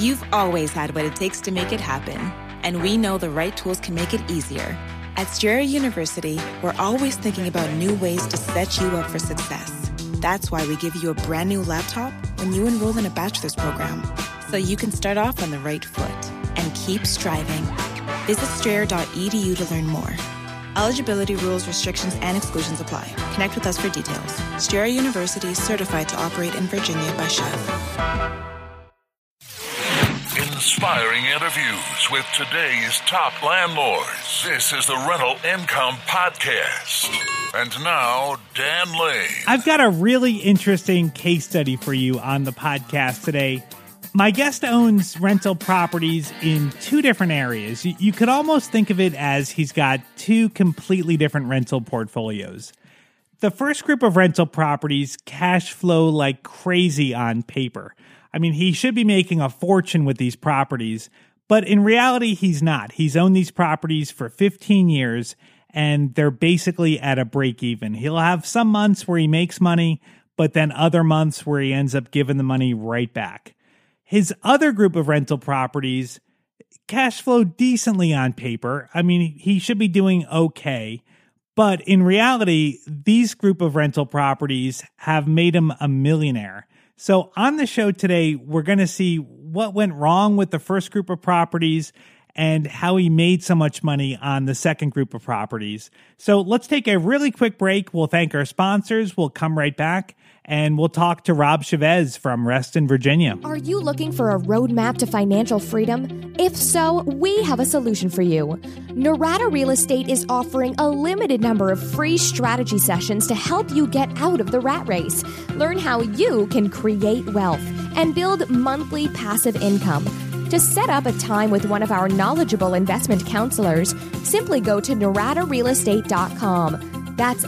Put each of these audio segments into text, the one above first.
You've always had what it takes to make it happen, and we know the right tools can make it easier. At Strayer University, we're always thinking about new ways to set you up for success. That's why we give you a brand new laptop when you enroll in a bachelor's program, so you can start off on the right foot and keep striving. Visit strayer.edu to learn more. Eligibility rules, restrictions, and exclusions apply. Connect with us for details. Strayer University is certified to operate in Virginia by Chev. Inspiring interviews with today's top landlords. This is the Rental Income Podcast. And now, Dan Lane. I've got a really interesting case study for you on the podcast today. My guest owns rental properties in two different areas. You could almost think of it as he's got two completely different rental portfolios. The first group of rental properties cash flow like crazy on paper. I mean, he should be making a fortune with these properties, but in reality, he's not. He's owned these properties for 15 years, and they're basically at a break even. He'll have some months where he makes money, but then other months where he ends up giving the money right back. His other group of rental properties cash flow decently on paper. I mean, he should be doing okay, but in reality, these group of rental properties have made him a millionaire. So on the show today, we're going to see what went wrong with the first group of properties and how he made so much money on the second group of properties. So let's take a really quick break. We'll thank our sponsors. We'll come right back and we'll talk to Rob Chavez from Reston, Virginia. Are you looking for a roadmap to financial freedom? If so, we have a solution for you. Norada Real Estate is offering a limited number of free strategy sessions to help you get out of the rat race. Learn how you can create wealth and build monthly passive income. To set up a time with one of our knowledgeable investment counselors, simply go to noradarealestate.com. That's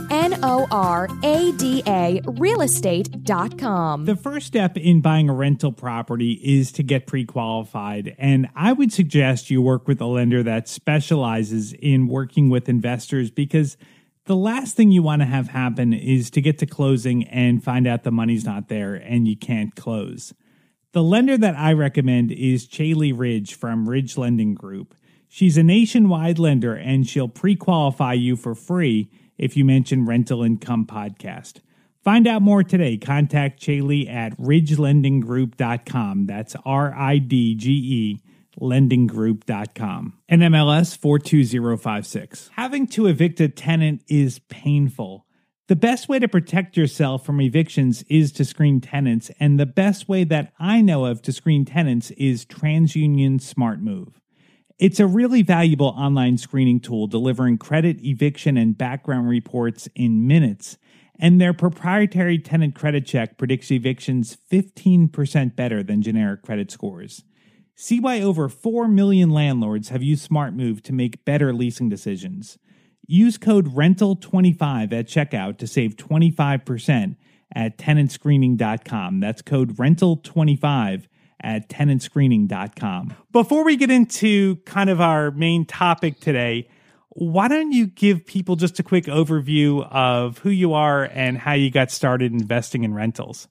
NORADA realestate.com. The first step in buying a rental property is to get pre-qualified, and I would suggest you work with a lender that specializes in working with investors, because the last thing you want to have happen is to get to closing and find out the money's not there and you can't close. The lender that I recommend is Chaley Ridge from Ridge Lending Group. She's a nationwide lender, and she'll pre-qualify you for free if you mention Rental Income Podcast. Find out more today. Contact Chaley at ridgelendinggroup.com. That's RIDGE lendinggroup.com. NMLS 42056. Having to evict a tenant is painful. The best way to protect yourself from evictions is to screen tenants, and the best way that I know of to screen tenants is TransUnion SmartMove. It's a really valuable online screening tool delivering credit, eviction, and background reports in minutes, and their proprietary tenant credit check predicts evictions 15% better than generic credit scores. See why over 4 million landlords have used SmartMove to make better leasing decisions. Use code RENTAL25 at checkout to save 25% at tenantscreening.com. That's code RENTAL25 at tenantscreening.com. Before we get into kind of our main topic today, why don't you give people just a quick overview of who you are and how you got started investing in rentals?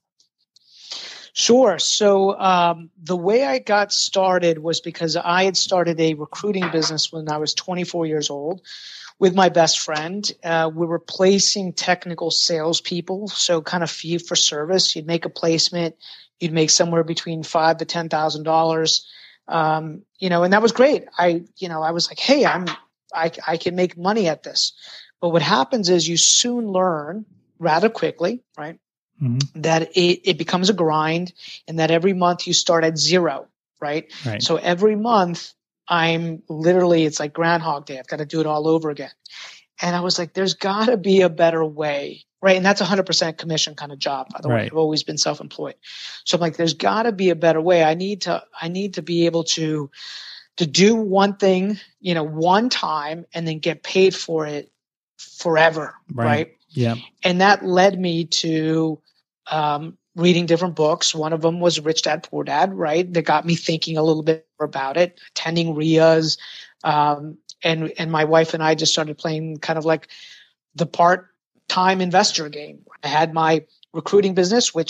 Sure. So the way I got started was because I had started a recruiting business when I was 24 years old with my best friend. We were placing technical salespeople, so kind of fee for service. You'd make a placement, you'd make somewhere between $5,000 to $10,000, and that was great. I was like, hey, I can make money at this. But what happens is you soon learn rather quickly, right? Mm-hmm. That it becomes a grind, and that every month you start at zero, right? So every month it's like Groundhog Day. I've got to do it all over again. And I was like, there's got to be a better way, right? And that's 100% commission kind of job, by the way. I've always been self-employed. So I'm like, there's got to be a better way. I need to be able to do one thing, one time, and then get paid for it forever, right? Yeah. And that led me to reading different books. One of them was Rich Dad, Poor Dad, right? That got me thinking a little bit more about it, attending RIAs. And my wife and I just started playing kind of like the part-time investor game. I had my recruiting business, which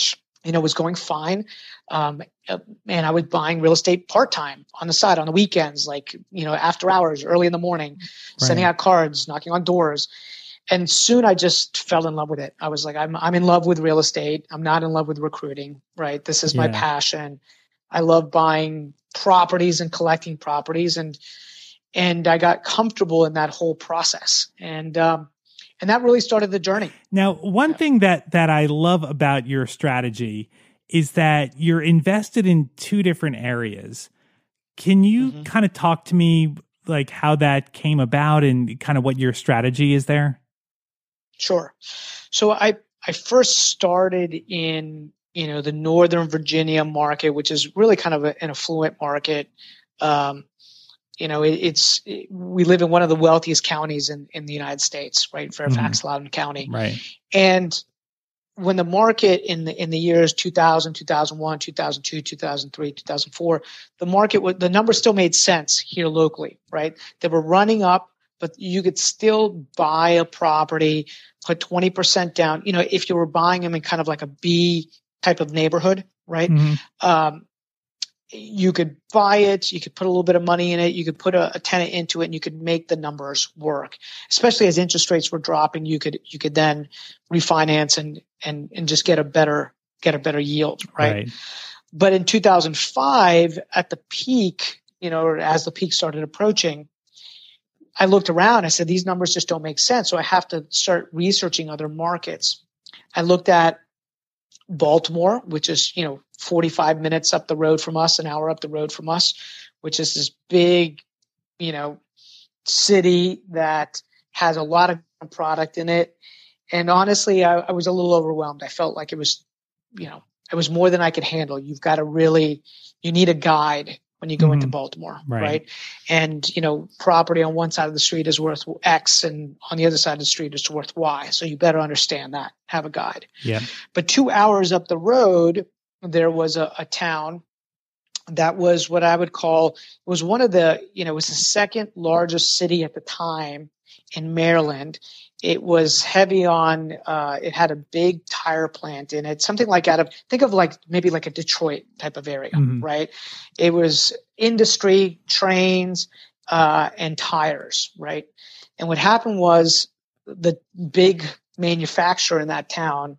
was going fine. And I was buying real estate part-time on the side, on the weekends, like, after hours, early in the morning, sending out cards, knocking on doors. And soon I just fell in love with it. I was like, I'm in love with real estate. I'm not in love with recruiting, right? This is my passion. I love buying properties and collecting properties. And I got comfortable in that whole process. And that really started the journey. Now, one thing that I love about your strategy is that you're invested in two different areas. Can you kind of talk to me like how that came about and kind of what your strategy is there? Sure. So I first started in, the Northern Virginia market, which is really kind of an affluent market. We live in one of the wealthiest counties in the United States, right? Fairfax, Loudoun County. Right. And when the market in the years 2000, 2001, 2002, 2003, 2004, the numbers still made sense here locally, right? They were running up, but you could still buy a property, put 20% down, if you were buying them in kind of like a B type of neighborhood, right? You could buy it, you could put a little bit of money in it, you could put a tenant into it, and you could make the numbers work. Especially as interest rates were dropping, you could then refinance and just get a better yield, right? But in 2005, at the peak, as the peak started approaching, I looked around, I said, these numbers just don't make sense. So I have to start researching other markets. I looked at Baltimore, which is, 45 minutes up the road from us, an hour up the road from us, which is this big, city that has a lot of product in it. And honestly, I was a little overwhelmed. I felt like it was more than I could handle. You need a guide when you go into Baltimore, right? And, property on one side of the street is worth X and on the other side of the street is worth Y. So you better understand that, have a guide. Yeah. But 2 hours up the road, there was a town that was what I would call, was one of the, it was the second largest city at the time in Maryland. It was heavy on, it had a big tire plant in it, something like think of like maybe like a Detroit type of area, right? It was industry, trains, and tires, right? And what happened was the big manufacturer in that town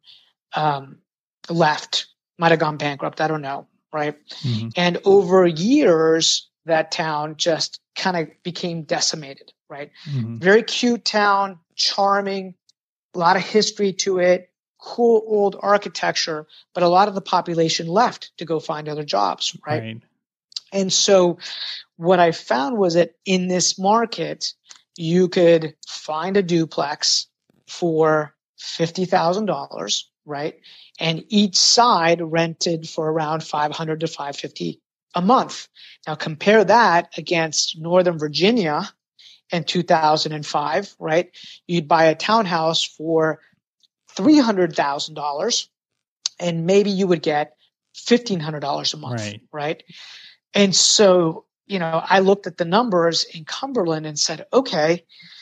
left, might have gone bankrupt, I don't know, right? And over years, that town just kind of became decimated, right? Very cute town, charming, a lot of history to it, cool old architecture, but a lot of the population left to go find other jobs, right? And so what I found was that in this market, you could find a duplex for $50,000, right? And each side rented for around $500 to $550 a month. Now compare that against Northern Virginia in 2005, right? You'd buy a townhouse for $300,000 and maybe you would get $1,500 a month, right? And so, I looked at the numbers in Cumberland and said, okay,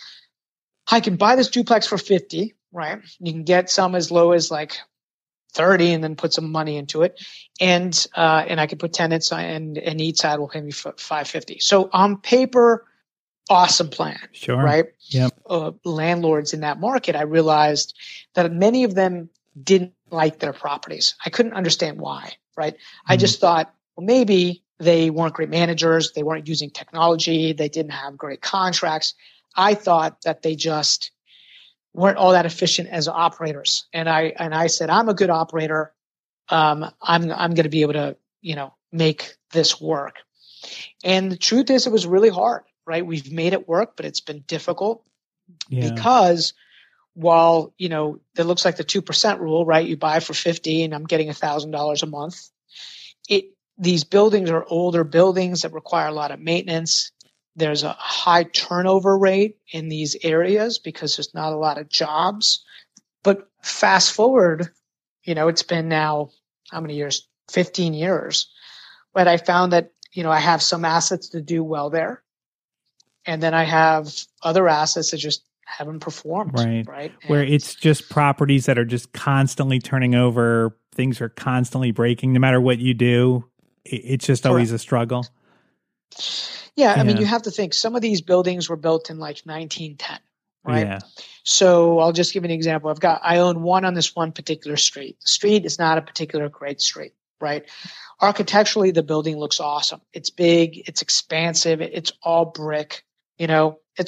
I can buy this duplex for 50, right? You can get some as low as like 30 and then put some money into it. And I could put tenants and each side will pay me $550. So on paper, awesome plan. Sure. Right. Yep. Landlords in that market, I realized that many of them didn't like their properties. I couldn't understand why. Right. I just thought, well, maybe they weren't great managers. They weren't using technology. They didn't have great contracts. I thought that they just weren't all that efficient as operators. And I said, I'm a good operator. I'm going to be able to, make this work. And the truth is, it was really hard, right? We've made it work, but it's been difficult because while, it looks like the 2% rule, right? You buy for 50 and I'm getting $1,000 a month. These buildings are older buildings that require a lot of maintenance. There's a high turnover rate in these areas because there's not a lot of jobs. But fast forward, it's been now, how many years? 15 years. But I found that, I have some assets to do well there. And then I have other assets that just haven't performed. Right. Where it's just properties that are just constantly turning over things are constantly breaking no matter what you do? It's just always a struggle. Yeah, I mean, you have to think some of these buildings were built in like 1910, right? Yeah. So I'll just give you an example. I own one on this one particular street. The street is not a particular great street, right? Architecturally, the building looks awesome. It's big, it's expansive, it's all brick. You know, in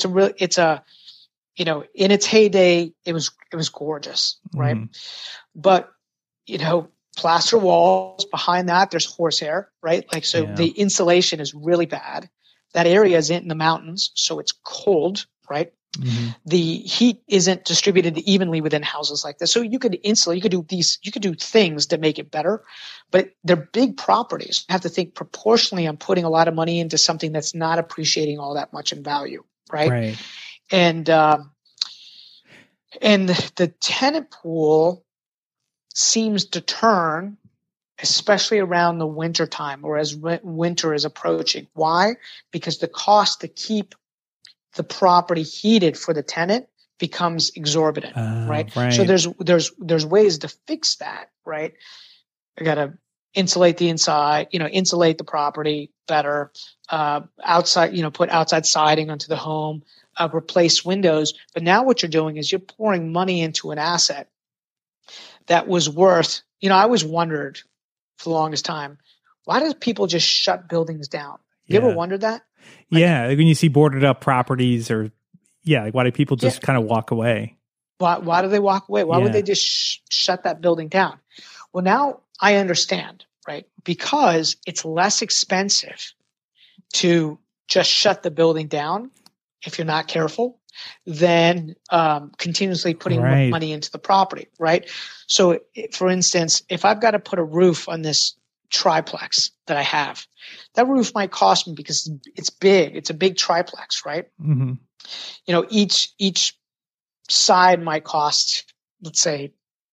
its heyday, it was gorgeous, right? But, plaster walls behind that, there's horsehair, right? Like, so the insulation is really bad. That area is in the mountains, so it's cold, right? Mm-hmm. The heat isn't distributed evenly within houses like this. So you could insulate, you could do things to make it better, but they're big properties. You have to think proportionally. I'm putting a lot of money into something that's not appreciating all that much in value, right? Right. And the tenant pool seems to turn, especially around the winter time or as winter is approaching. Why? Because the cost to keep the property heated for the tenant becomes exorbitant, right? So there's ways to fix that, right? I got to insulate the inside, insulate the property better, outside, put outside siding onto the home, replace windows. But now what you're doing is you're pouring money into an asset that was worth, I always wondered for the longest time, why do people just shut buildings down? You ever wondered that? Like when you see boarded up properties why do people just kind of walk away? Why do they walk away? Why would they just shut that building down? Well, now I understand, right? Because it's less expensive to just shut the building down if you're not careful than continuously putting money into the property, right? So, for instance, if I've got to put a roof on this triplex that I have, that roof might cost me because it's big. It's a big triplex, right? Mm-hmm. Each side might cost, let's say,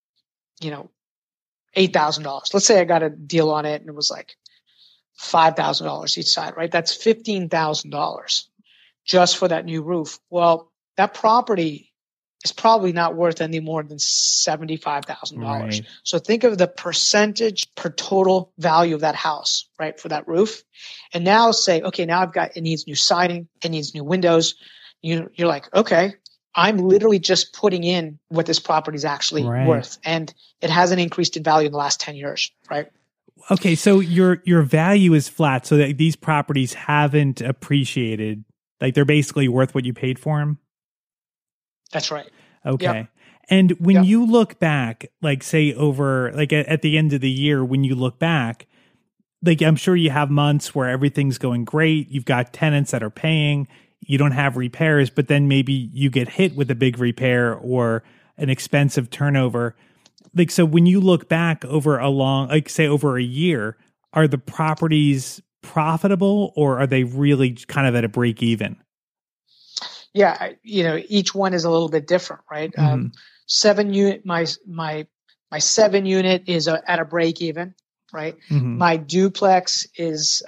$8,000. Let's say I got a deal on it and it was like $5,000 each side, right? That's $15,000 just for that new roof. Well, that property is probably not worth any more than $75,000. Right. So think of the percentage per total value of that house, right, for that roof. And now say, okay, now it needs new siding, it needs new windows. You're like, okay, I'm literally just putting in what this property is actually worth. And it hasn't increased in value in the last 10 years, right? Okay, so your value is flat, so that these properties haven't appreciated. Like they're basically worth what you paid for them? That's right. Okay. Yep. And when you look back, like say over, like at the end of the year, when you look back, like I'm sure you have months where everything's going great. You've got tenants that are paying. You don't have repairs, but then maybe you get hit with a big repair or an expensive turnover. Like, so when you look back over over a year, are the properties profitable or are they really kind of at a break even? Yeah, each one is a little bit different, right? Mm-hmm. 7 unit, my 7 unit is at a break even, right? Mm-hmm. My duplex is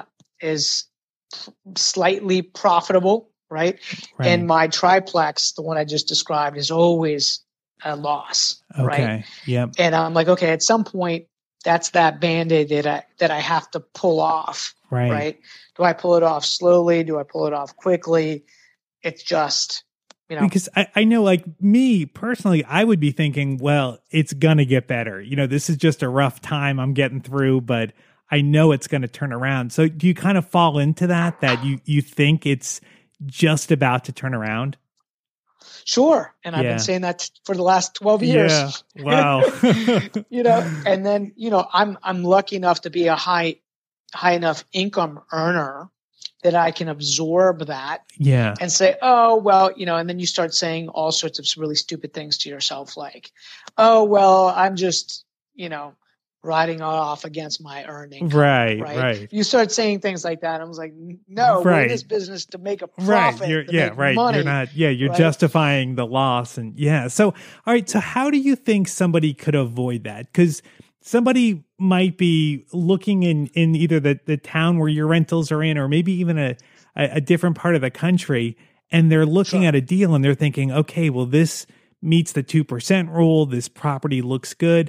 slightly profitable, right? And my triplex, the one I just described, is always a loss, right? Yep. And I'm like, okay, at some point, that's that Band-Aid that I have to pull off, right? Do I pull it off slowly? Do I pull it off quickly? It's just, Because I know, like me personally, I would be thinking, well, it's going to get better. This is just a rough time I'm getting through, but I know it's going to turn around. So do you kind of fall into that you think it's just about to turn around? Sure. And I've been saying that for the last 12 years. Yeah. Wow. And then, I'm lucky enough to be a high enough income earner that I can absorb that and say, oh, well, and then you start saying all sorts of really stupid things to yourself like, oh, well, I'm just, riding off against my earning. Right. You start saying things like that. I was like, no, we're in this business to make a profit. Money, you're not, you're justifying the loss. And so, all right. So how do you think somebody could avoid that? Because somebody might be looking in either the town where your rentals are in, or maybe even a different part of the country, and they're looking at a deal and they're thinking, okay, well, this meets the 2% rule. This property looks good.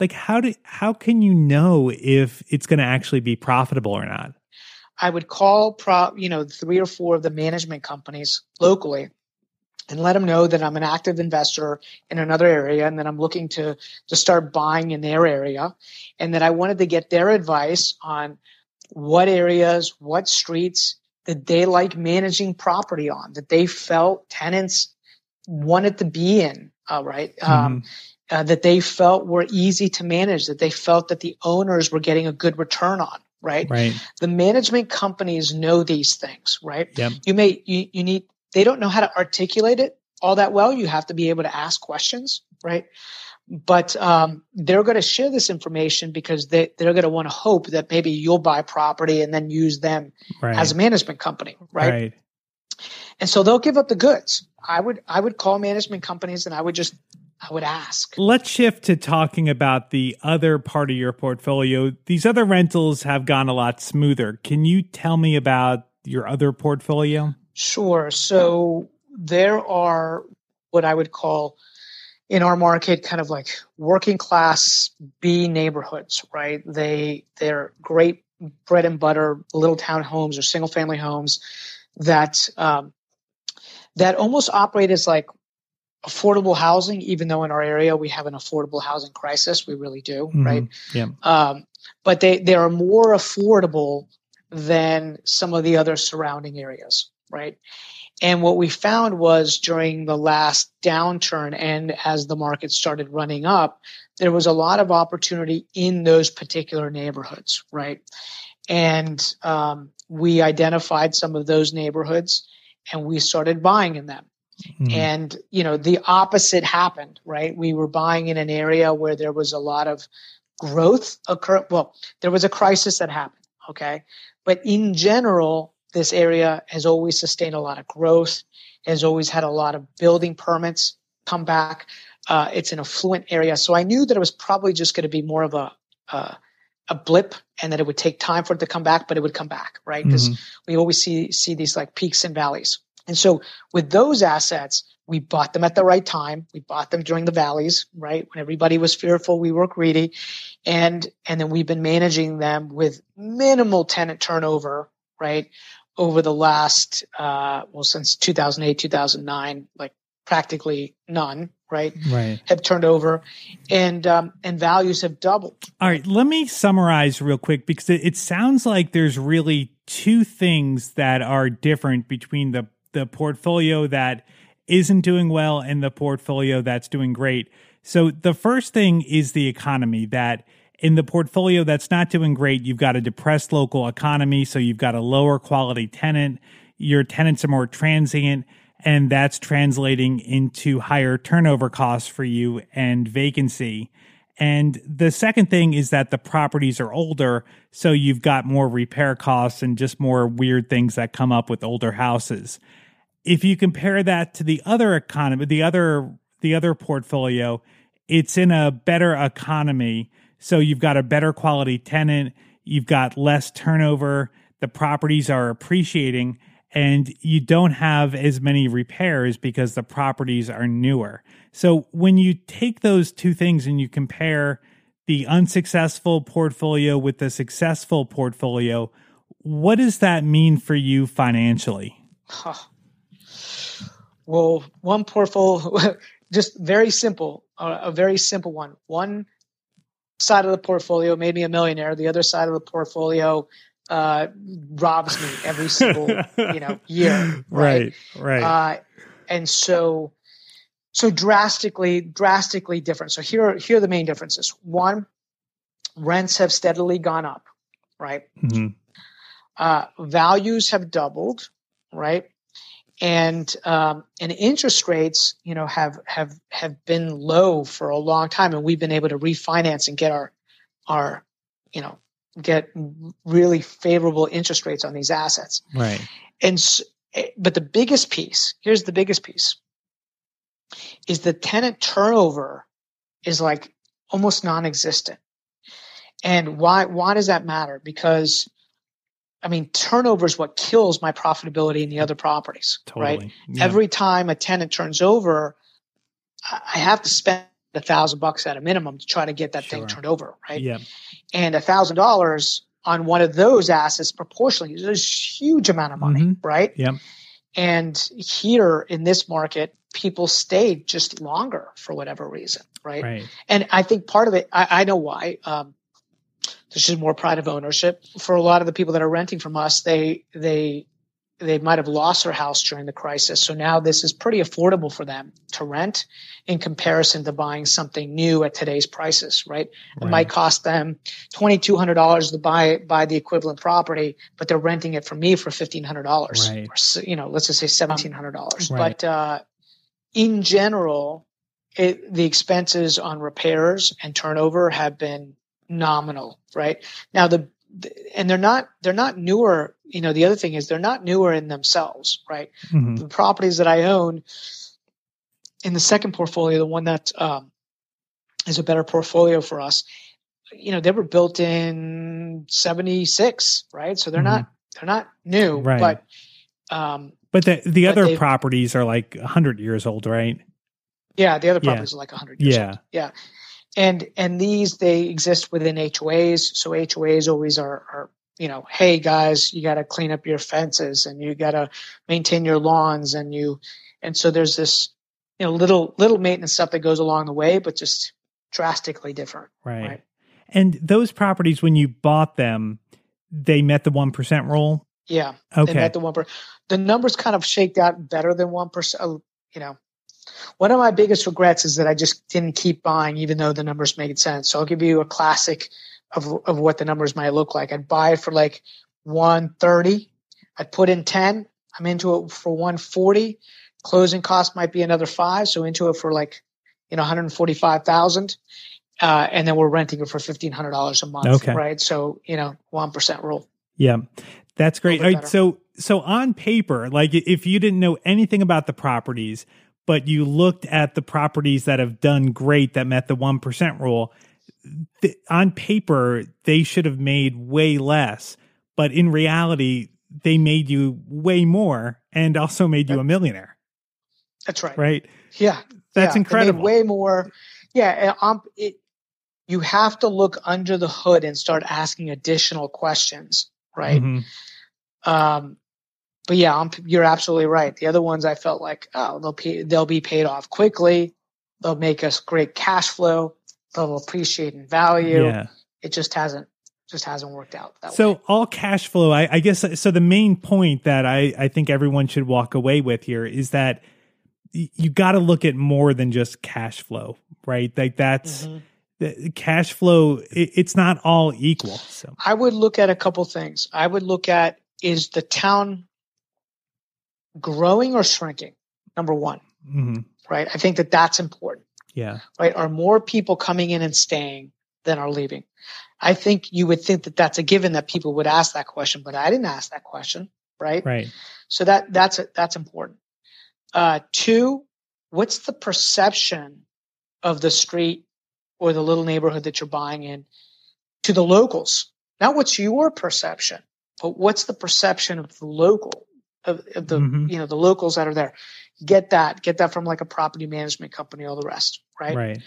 Like how can you know if it's going to actually be profitable or not? I would call 3 or 4 of the management companies locally and let them know that I'm an active investor in another area and that I'm looking to start buying in their area, and that I wanted to get their advice on what areas, what streets that they like managing property on, that they felt tenants wanted to be in, right? That they felt were easy to manage, that they felt that the owners were getting a good return on, right? Right. The management companies know these things, right? Yep. They don't know how to articulate it all that well. You have to be able to ask questions, right? But they're going to share this information because they're going to want to hope that maybe you'll buy property and then use them as a management company, right? And so they'll give up the goods. I would call management companies and I would ask. Let's shift to talking about the other part of your portfolio. These other rentals have gone a lot smoother. Can you tell me about your other portfolio? Sure. So there are what I would call in our market kind of like working class B neighborhoods, right? They're great bread and butter little townhomes or single family homes that almost operate as like affordable housing, even though in our area we have an affordable housing crisis. We really do, right? Yeah. But they are more affordable than some of the other surrounding areas, right? And what we found was during the last downturn and as the market started running up, there was a lot of opportunity in those particular neighborhoods, right? And we identified some of those neighborhoods and we started buying in them. And, the opposite happened, right? We were buying in an area where there was a lot of growth occur. Well, there was a crisis that happened, okay? But in general, this area has always sustained a lot of growth, has always had a lot of building permits come back. It's an affluent area. So I knew that it was probably just going to be more of a blip and that it would take time for it to come back, but it would come back, right? Because we always see these like peaks and valleys. And so with those assets, we bought them at the right time. We bought them during the valleys, right? When everybody was fearful, we were greedy. And then we've been managing them with minimal tenant turnover, right? Over the last, since 2008, 2009, like practically none, right? Right. Have turned over and values have doubled. All right. Let me summarize real quick because it sounds like there's really two things that are different between the portfolio that isn't doing well and the portfolio that's doing great. So the first thing is the economy, that in the portfolio that's not doing great, you've got a depressed local economy. So you've got a lower quality tenant. Your tenants are more transient, and that's translating into higher turnover costs for you and vacancy. And the second thing is that the properties are older, so you've got more repair costs and just more weird things that come up with older houses. If you compare that to the other economy, the other portfolio, it's in a better economy. So you've got a better quality tenant, you've got less turnover, the properties are appreciating, and you don't have as many repairs because the properties are newer. So when you take those two things and you compare the unsuccessful portfolio with the successful portfolio, what does that mean for you financially? Well, one portfolio, just very simple, a very simple one. One side of the portfolio made me a millionaire. The other side of the portfolio robs me every single year. Right. And so drastically different. So here are the main differences. One, rents have steadily gone up, right? Values have doubled, right? And interest rates, have been low for a long time, and we've been able to refinance and get our get really favorable interest rates on these assets. Right. But the biggest piece, here's the biggest piece, is the tenant turnover is like almost non-existent. And why does that matter? Because turnover is what kills my profitability in the other properties, totally. Right? Yeah. Every time a tenant turns over, I have to spend $1,000 at a minimum to try to get that thing turned over, right? Yeah. And $1,000 on one of those assets proportionally is a huge amount of money, right? Yeah. And here in this market, people stayed just longer for whatever reason, right? And I think part of it, I know why. There's just more pride of ownership. For a lot of the people that are renting from us, they might have lost their house during the crisis. So now this is pretty affordable for them to rent in comparison to buying something new at today's prices, right? It might cost them $2,200 to buy the equivalent property, but they're renting it from me for $1,500, or, let's just say $1,700. Right. But in general, the expenses on repairs and turnover have been nominal, right? Now and they're not newer. The other thing is they're not newer in themselves, right? The properties that I own in the second portfolio, the one that is a better portfolio for us, they were built in 76, right? So they're not new, right? But the other properties are like 100 years old, right? Yeah, the other properties are like 100 years old. Yeah. And they exist within HOAs. So HOAs always are, hey guys, you got to clean up your fences and you got to maintain your lawns and so there's this, little maintenance stuff that goes along the way, but just drastically different. Right. And those properties, when you bought them, they met the 1% rule? Yeah. Okay. They met the 1%. The numbers kind of shaked out better than 1%. One of my biggest regrets is that I just didn't keep buying, even though the numbers made sense. So I'll give you a classic of what the numbers might look like. I'd buy it for like 130. I'd put in 10. I'm into it for 140. Closing cost might be another 5. So into it for like, $145,000. And then we're renting it for $1,500 a month. Okay. Right. So, 1% rule. Yeah. That's great. All right, so on paper, like if you didn't know anything about the properties, but you looked at the properties that have done great that met the 1% rule, on paper, they should have made way less. But in reality, they made you way more and also made you a millionaire. That's right. Right? Yeah. That's incredible. They made way more. Yeah. You have to look under the hood and start asking additional questions. Right. But yeah, you're absolutely right. The other ones I felt like, they'll be paid off quickly. They'll make us great cash flow. They'll appreciate in value. Yeah. It just hasn't worked out that way. So all cash flow, I guess. So the main point that I think everyone should walk away with here is that you got to look at more than just cash flow, right? Like that's the cash flow. It's not all equal. So I would look at a couple things. I would look at, is the town growing or shrinking? Number one, right? I think that's important. Yeah. Right. Are more people coming in and staying than are leaving? I think you would think that that's a given that people would ask that question, but I didn't ask that question. Right. Right. So that's important. 2, what's the perception of the street or the little neighborhood that you're buying in to the locals? Not what's your perception, but what's the perception of the local, of the, the locals that are there. Get that from like a property management company, all the rest. Right. Right.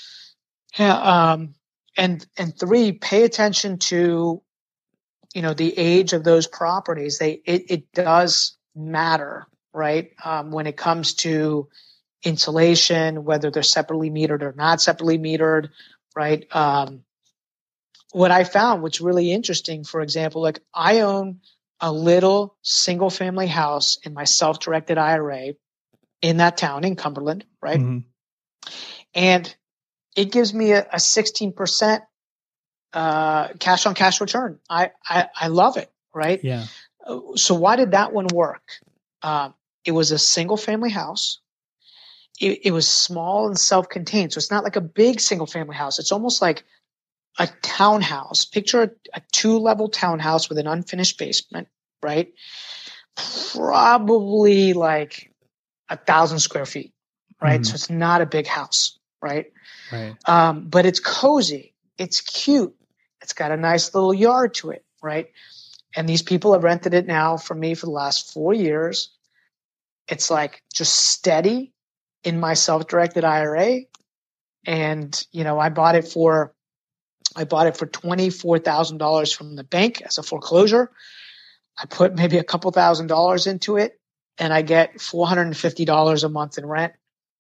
Yeah. And 3, pay attention to, the age of those properties. It does matter, right? When it comes to insulation, whether they're separately metered or not separately metered, right? What I found, what's really interesting, for example, like I own a little single family house in my self-directed IRA in that town in Cumberland, right? And it gives me a 16% cash on cash return. I love it, right? Yeah. So why did that one work? It was a single family house. It was small and self-contained. So it's not like a big single family house. It's almost like a townhouse. Picture a 2-level townhouse with an unfinished basement, right? Probably like 1,000 square feet, right? So it's not a big house, right? Right. But it's cozy. It's cute. It's got a nice little yard to it, right? And these people have rented it now from me for the last 4 years. It's like just steady in my self-directed IRA. And, I bought it for $24,000 from the bank as a foreclosure. I put maybe a couple $1,000s into it, and I get $450 a month in rent,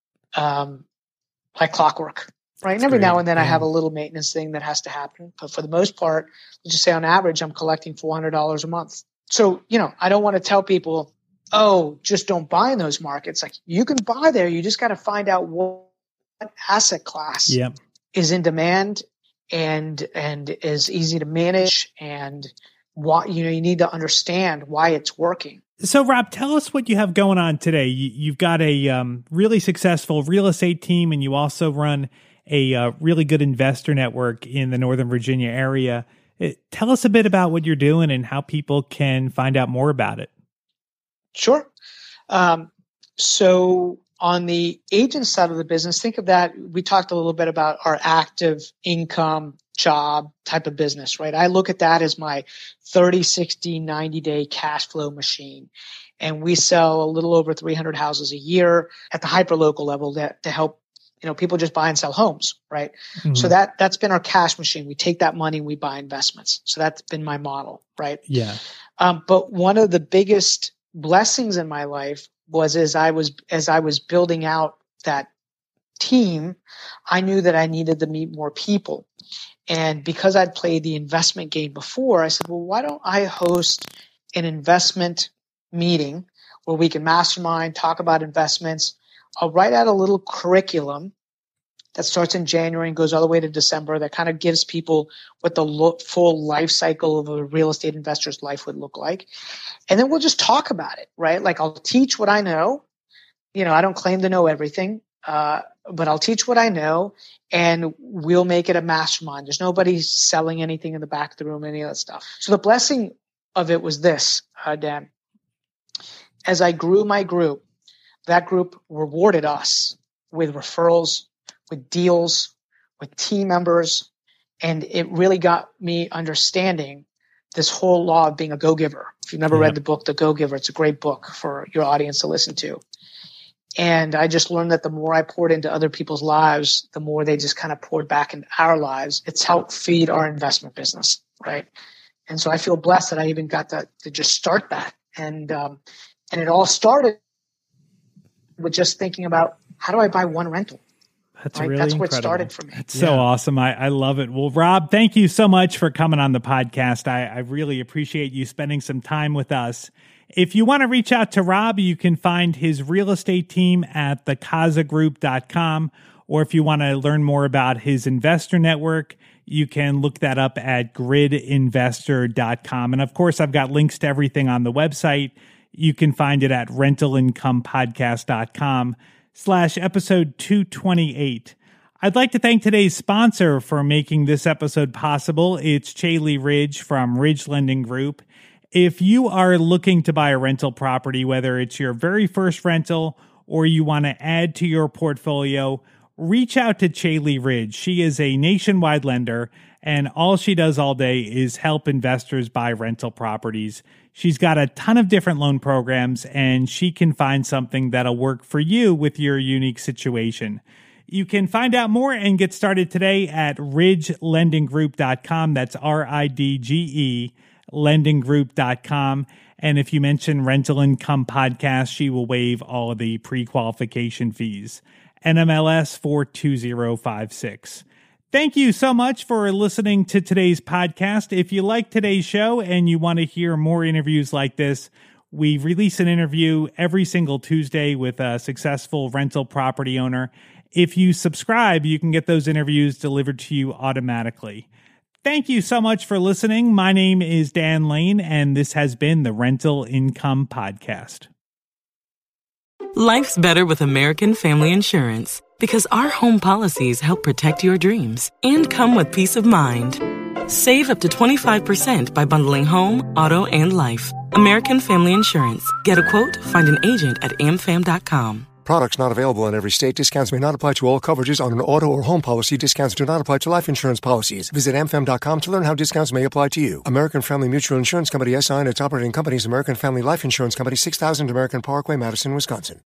like clockwork, right? And every now and then I have a little maintenance thing that has to happen. But for the most part, let's just say on average, I'm collecting $400 a month. So, I don't want to tell people, oh, just don't buy in those markets. Like, you can buy there. You just got to find out what asset class is in demand and is easy to manage, and what, you need to understand why it's working. So, Rob, tell us what you have going on today. You've got a really successful real estate team, and you also run a really good investor network in the Northern Virginia area. Tell us a bit about what you're doing and how people can find out more about it. Sure. So on the agent side of the business, think of that. We talked a little bit about our active income job type of business, right? I look at that as my 30, 60, 90-day cash flow machine. And we sell a little over 300 houses a year at the hyperlocal level to help people just buy and sell homes, right? Mm-hmm. So that's been our cash machine. We take that money and we buy investments. So that's been my model, right? Yeah. But one of the biggest blessings in my life was as I was building out that team, I knew that I needed to meet more people. And because I'd played the investment game before, I said, well, why don't I host an investment meeting where we can mastermind, talk about investments. I'll write out a little curriculum that starts in January and goes all the way to December that kind of gives people what the full life cycle of a real estate investor's life would look like. And then we'll just talk about it, right? Like, I'll teach what I know. I don't claim to know everything, but I'll teach what I know, and we'll make it a mastermind. There's nobody selling anything in the back of the room, any of that stuff. So the blessing of it was this, Dan. As I grew my group, that group rewarded us with referrals, with deals, with team members, and it really got me understanding this whole law of being a go-giver. If you've never read the book, The Go-Giver, it's a great book for your audience to listen to. And I just learned that the more I poured into other people's lives, the more they just kind of poured back into our lives. It's helped feed our investment business, right? And so I feel blessed that I even got to just start that. And it all started with just thinking about, how do I buy one rental? That's right? really That's where incredible. it started for me. It's so awesome. I love it. Well, Rob, thank you so much for coming on the podcast. I really appreciate you spending some time with us. If you want to reach out to Rob, you can find his real estate team at thecazagroup.com. Or if you want to learn more about his investor network, you can look that up at gridinvestor.com. And of course, I've got links to everything on the website. You can find it at rentalincomepodcast.com/episode 228. I'd like to thank today's sponsor for making this episode possible. It's Chaley Ridge from Ridge Lending Group. If you are looking to buy a rental property, whether it's your very first rental or you want to add to your portfolio, reach out to Chaley Ridge. She is a nationwide lender, and all she does all day is help investors buy rental properties. She's got a ton of different loan programs, and she can find something that'll work for you with your unique situation. You can find out more and get started today at ridgelendinggroup.com. That's RIDGE, lendinggroup.com. And if you mention Rental Income Podcast, she will waive all of the pre-qualification fees. NMLS 42056. Thank you so much for listening to today's podcast. If you like today's show and you want to hear more interviews like this, we release an interview every single Tuesday with a successful rental property owner. If you subscribe, you can get those interviews delivered to you automatically. Thank you so much for listening. My name is Dan Lane, and this has been the Rental Income Podcast. Life's better with American Family Insurance because our home policies help protect your dreams and come with peace of mind. Save up to 25% by bundling home, auto, and life. American Family Insurance. Get a quote, find an agent at amfam.com. Products not available in every state. Discounts may not apply to all coverages on an auto or home policy. Discounts do not apply to life insurance policies. Visit amfam.com to learn how discounts may apply to you. American Family Mutual Insurance Company, SI, and its operating companies, American Family Life Insurance Company, 6000 American Parkway, Madison, Wisconsin.